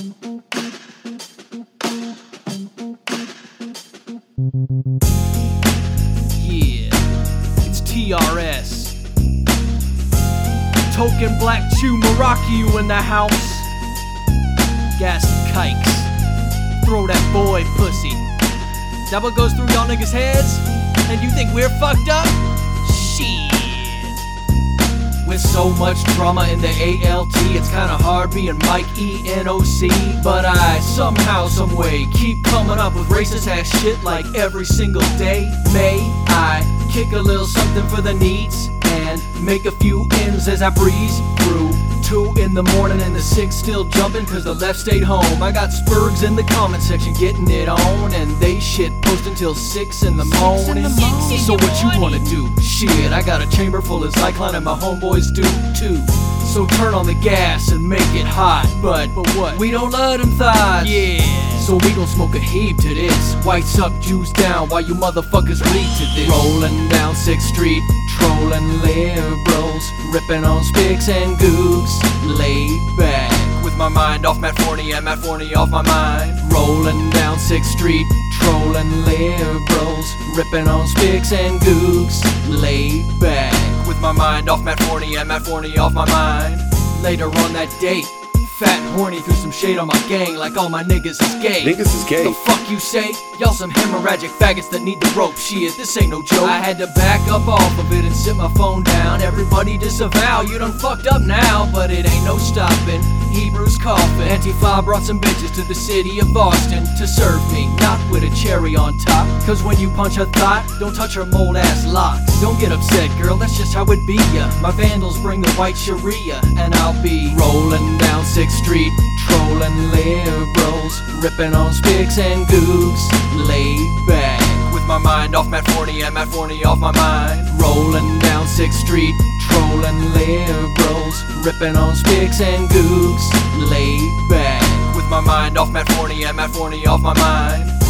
Yeah, it's TRS. Token Black Chew Morocco in the house. Gas and kikes. Throw that boy pussy. That what goes through y'all niggas' heads? And you think we're fucked up? Shit. With so much drama in the ALT, it's kinda hard being Mike ENOC. But I somehow, someway keep coming up with racist ass shit like every single day. May I kick a little something for the needs and make a few ends as I breeze through 2 in the morning and the 6 still jumping cause the left stayed home. I got Spurgs in the comment section getting it on, and they shit posting till 6 in the morning. So what you wanna do? Shit, I got a chamber full of Zyklon and my homeboys do too. So turn on the gas and make it hot. But what? We don't let them thighs. Yeah. So we gon' smoke a heap to this. Whites up, Jews down, while you motherfuckers lead to this. Rolling down 6th Street, trolling liberals, ripping on Spicks and Gooks. Laid back, with my mind off Matt Forney and Matt Forney off my mind. Rolling down 6th Street, trolling liberals, ripping on Spicks and Gooks. Laid back, with my mind off Matt Forney and Matt Forney off my mind. Later on that date, fat and horny threw some shade on my gang like all my niggas is gay. Niggas is gay. The fuck you say? Y'all some hemorrhagic faggots that need the rope. Shit, this ain't no joke. I had to back up off of it and sit my phone down. Everybody disavow, you done fucked up now, but it ain't no stopping. Hebrews coughing. Antifa brought some bitches to the city of Austin to serve me, not with a cherry on top. Cause when you punch a thought, don't touch her mold ass locks. Don't get upset, girl, that's just how it be ya. My vandals bring the white Sharia, and I'll be rolling down 6th Street, trolling liberals, ripping on Spicks and Gooks. Laid back, with my mind off Matt Forney and Matt Forney off my mind. Rolling down 6th Street, trolling liberals, ripping on Spicks and Gooks. Laid back, with my mind off Matt Forney and Matt Forney off my mind.